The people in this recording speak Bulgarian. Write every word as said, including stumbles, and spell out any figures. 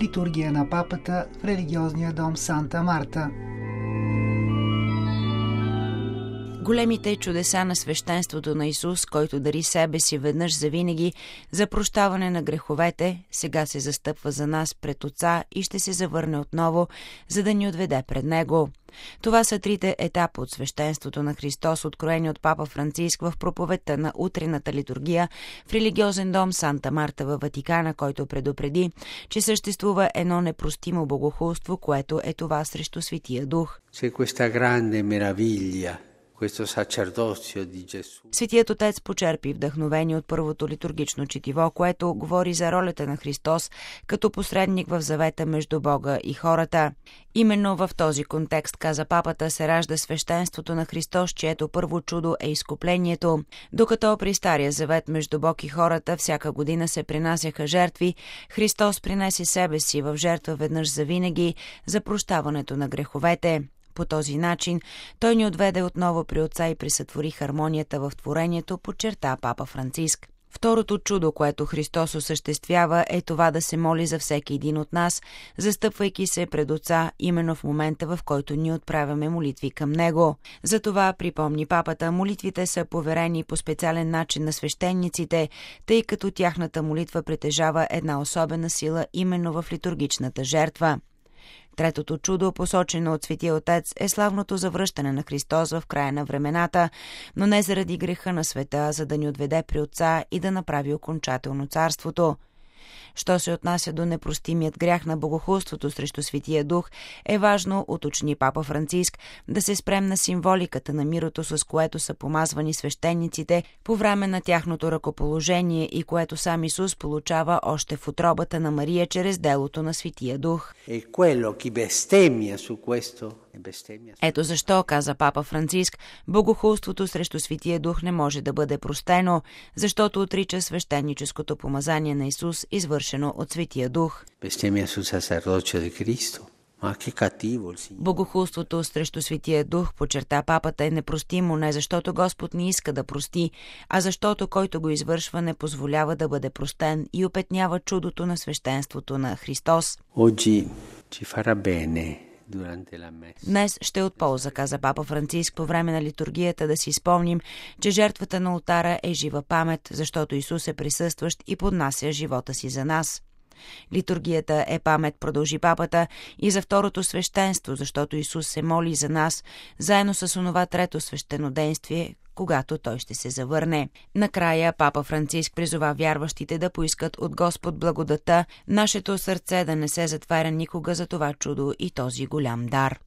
литургия на папата в религиозния дом Санта Марта. Големите чудеса на свещенството на Исус, който дари себе си веднъж завинаги за прощаване на греховете, сега се застъпва за нас пред Отца и ще се завърне отново, за да ни отведе пред Него. Това са трите етапа от свещенството на Христос, откроени от папа Франциск в проповедта на утринната литургия в религиозен дом Санта Марта във Ватикана, който предупреди, че съществува едно непростимо богохулство, което е това срещу Светия Дух. Светият Отец почерпи вдъхновение от първото литургично четиво, което говори за ролята на Христос като посредник в завета между Бога и хората. Именно в този контекст, каза папата, се ражда свещенството на Христос, чието първо чудо е изкуплението. Докато при Стария завет между Бог и хората всяка година се принасяха жертви, Христос принесе себе си в жертва веднъж завинаги за прощаването на греховете. По този начин той ни отведе отново при Отца и присътвори хармонията в творението, подчерта папа Франциск. Второто чудо, което Христос осъществява, е това да се моли за всеки един от нас, застъпвайки се пред Отца именно в момента, в който ние отправяме молитви към Него. Затова, припомни папата, молитвите са поверени по специален начин на свещениците, тъй като тяхната молитва притежава една особена сила именно в литургичната жертва. Третото чудо, посочено от Светия Отец, е славното завръщане на Христос в края на времената, но не заради греха на света, за да ни отведе при Отца и да направи окончателно царството. Що се отнася до непростимият грях на богохулството срещу Светия Дух, е важно, уточни папа Франциск, да се спрем на символиката на мирото, с което са помазвани свещениците по време на тяхното ръкоположение и което сам Исус получава още в утробата на Мария чрез делото на Светия Дух. Ето защо, каза папа Франциск, богохулството срещу Светия Дух не може да бъде простено, защото отрича свещеническото помазание на Исус, извършено от Светия Дух. Богохулството срещу Светия Дух, подчерта папата, е непростимо не защото Господ не иска да прости, а защото който го извършва не позволява да бъде простен и опетнява чудото на свещенството на Христос. Днес ще е от полза, каза папа Франциск, по време на литургията да си спомним, че жертвата на олтара е жива памет, защото Исус е присъстващ и поднася живота си за нас. Литургията е памет, продължи папата, и за второто свещенство, защото Исус се моли за нас, заедно с онова трето свещенодействие, когато той ще се завърне. Накрая папа Франциск призова вярващите да поискат от Господ благодата, нашето сърце да не се затваря никога за това чудо и този голям дар.